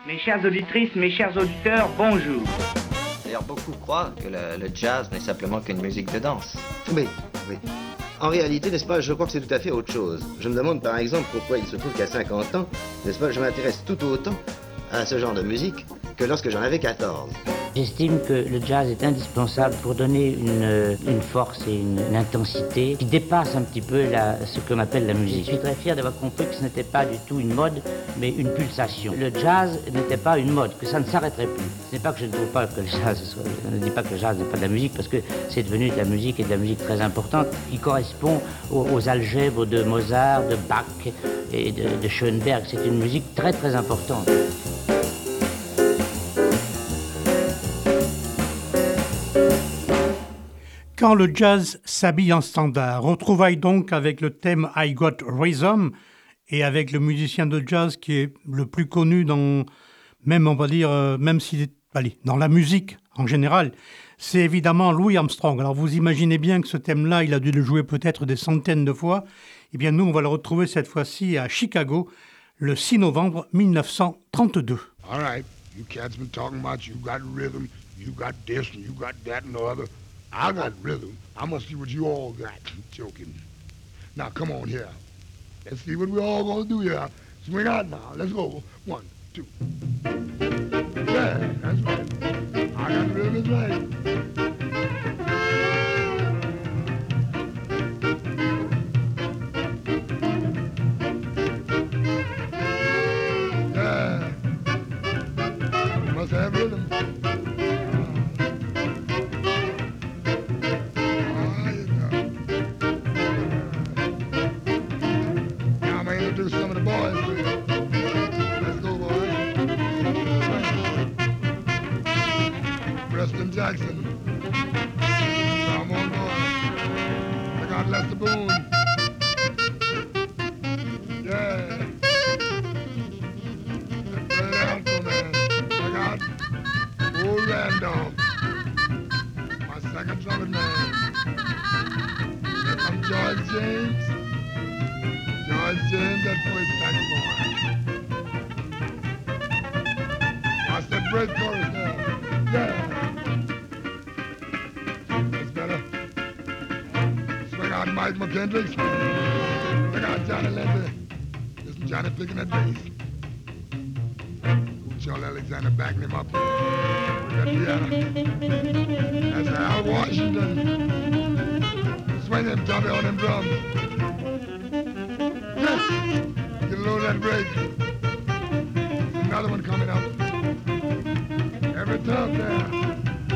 Mes chères auditrices, mes chers auditeurs, bonjour. D'ailleurs, beaucoup croient que le jazz n'est simplement qu'une musique de danse. Oui. En réalité, n'est-ce pas, je crois que c'est tout à fait autre chose. Je me demande par exemple pourquoi il se trouve qu'à 50 ans, n'est-ce pas, je m'intéresse tout autant à ce genre de musique que lorsque j'en avais 14. J'estime que le jazz est indispensable pour donner une force et une intensité qui dépasse un petit peu ce qu'on appelle la musique. Je suis très fier d'avoir compris que ce n'était pas du tout une mode, mais une pulsation. Le jazz n'était pas une mode, que ça ne s'arrêterait plus. Ce n'est pas que je ne trouve pas que le jazz je ne dis pas que le jazz n'est pas de la musique, parce que c'est devenu de la musique et de la musique très importante, qui correspond aux algèbres de Mozart, de Bach et de Schoenberg. C'est une musique très très importante. Quand le jazz s'habille en standard, retrouvaille donc avec le thème I Got Rhythm et avec le musicien de jazz qui est le plus connu dans, même on va dire, même s'il est, dans la musique en général, c'est évidemment Louis Armstrong. Alors vous imaginez bien que ce thème-là, il a dû le jouer peut-être des centaines de fois. Eh bien nous, on va le retrouver cette fois-ci à Chicago, le 6 novembre 1932. All right, you cats been talking about you got rhythm, you got this and you got that and the other. I got rhythm. I must see what you all got. I'm joking. Now, come on here. Let's see what we all gonna do here. Swing out now. Let's go. 1, 2. Yeah, that's right. I got rhythm, that's right. Yeah. You must have rhythm. Some of the boys. Let's go, boys. Preston Jackson. Come on, boys. I got Lester Boone. Yeah. Let's play the anthem, man. I got old Randolph. My second trumpet man. There's some George James. George James, that voice saxophone. I said break chorus now. Yeah. That's better. Swing out Mike McKendricks. Swing out Johnny Lindsay. Listen, Johnny picking that bass. Charles Alexander backing him up. We got piano. That's Al Washington. Swing him, Tommy, on them drums. Get a load of that break. Another one coming up. Every time there.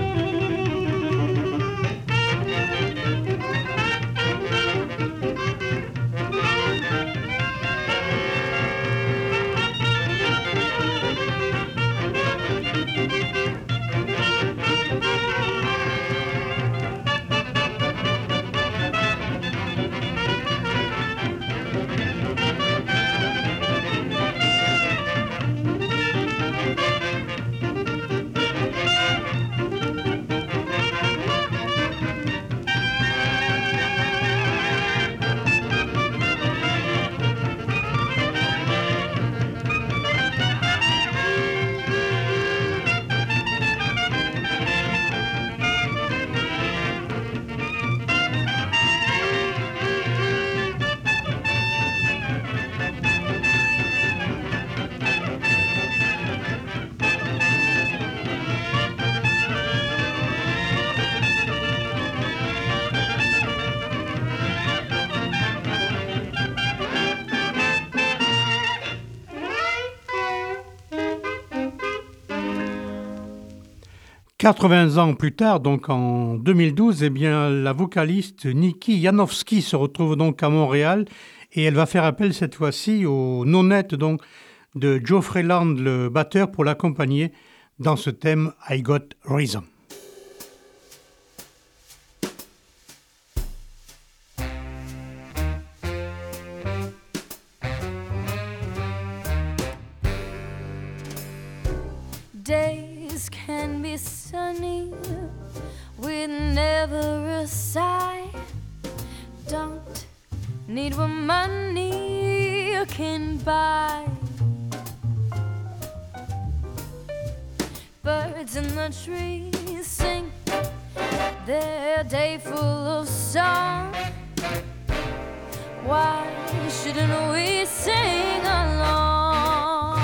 « 80 ans plus tard, donc en 2012, eh bien, la vocaliste Nikki Janowski se retrouve donc à Montréal et elle va faire appel cette fois-ci au non-net donc, de Joe Freeland, le batteur, pour l'accompagner dans ce thème « I Got Rhythm ». Days can be sunny with never a sigh. Don't need what money can buy. birds in the trees sing their day full of song. Why shouldn't we sing along?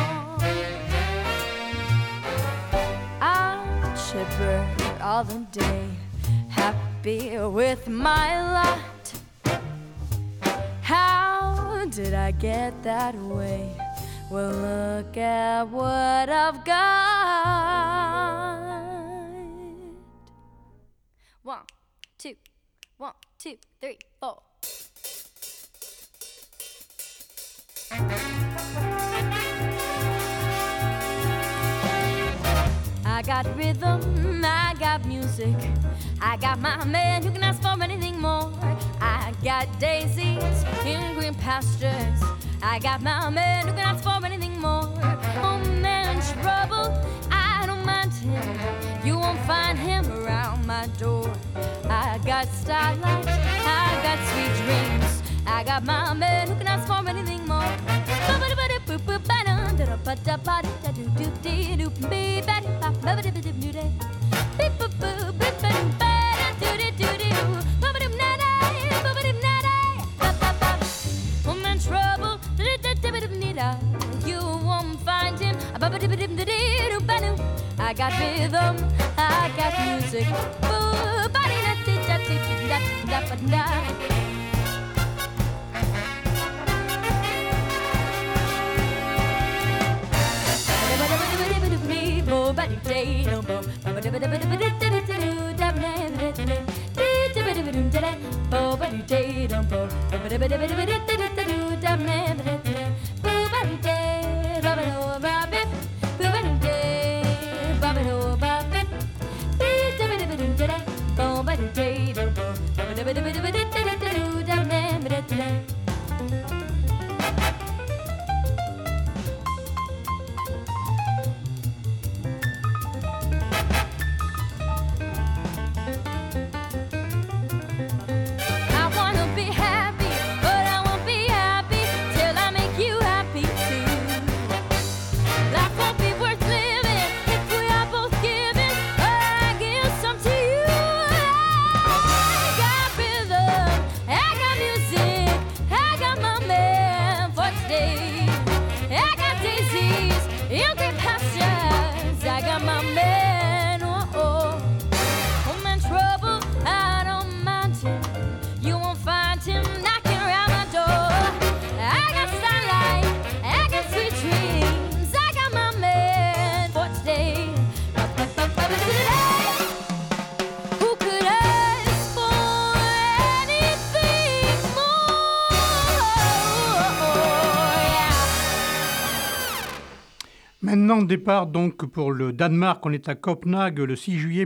I'll chipper all the day, happy with my lot. How did I get that way? Well, look at what I've got. 1, 2, 1, 2, 3, 4. I got rhythm, I got music, I got my man who can ask for anything more. I got daisies in green pastures, I got my man who can ask for anything more. Oh man, trouble, I don't mind him, you won't find him around my door. I got starlight, I got sweet dreams, I got my man who can ask for anything more. Woman trouble, you won't find him. I got rhythm, I got music. Maintenant, départ donc pour le Danemark. On est à Copenhague le 6 juillet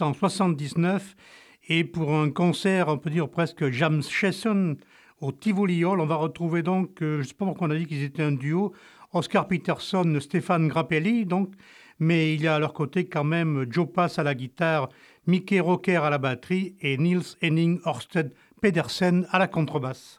1979 et pour un concert, on peut dire presque jam session au Tivoli Hall. On va retrouver donc, je ne sais pas pourquoi on a dit qu'ils étaient un duo, Oscar Peterson, Stéphane Grappelli, donc, mais il y a à leur côté quand même Joe Pass à la guitare, Mickey Rocker à la batterie et Niels Henning Ørsted Pedersen à la contrebasse.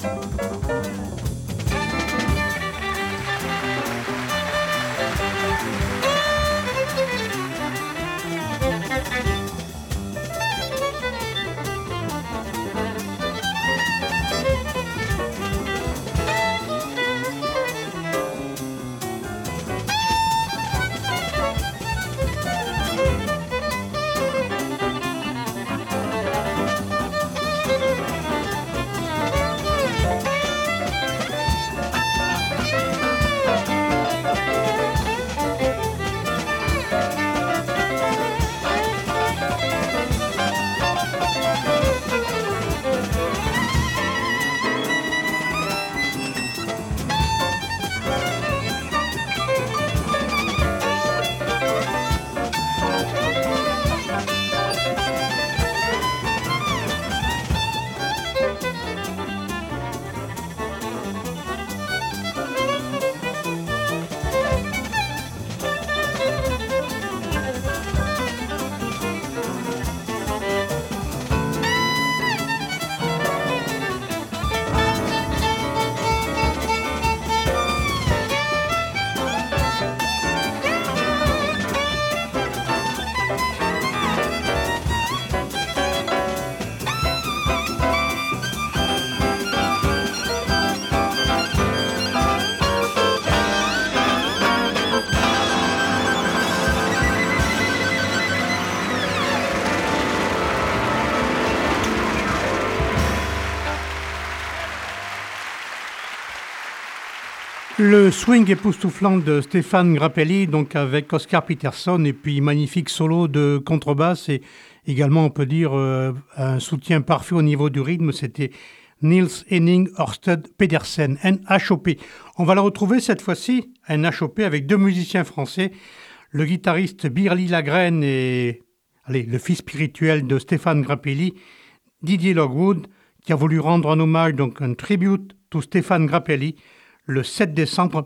Le swing époustouflant de Stéphane Grappelli, donc avec Oscar Peterson, et puis magnifique solo de contrebasse, et également on peut dire un soutien parfait au niveau du rythme, c'était Niels Henning Ørsted Pedersen, NHOP. On va la retrouver cette fois-ci, NHOP, avec deux musiciens français, le guitariste Birly Lagrène et le fils spirituel de Stéphane Grappelli, Didier Lockwood, qui a voulu rendre un hommage, donc un tribute to Stéphane Grappelli, le 7 décembre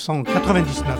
1999.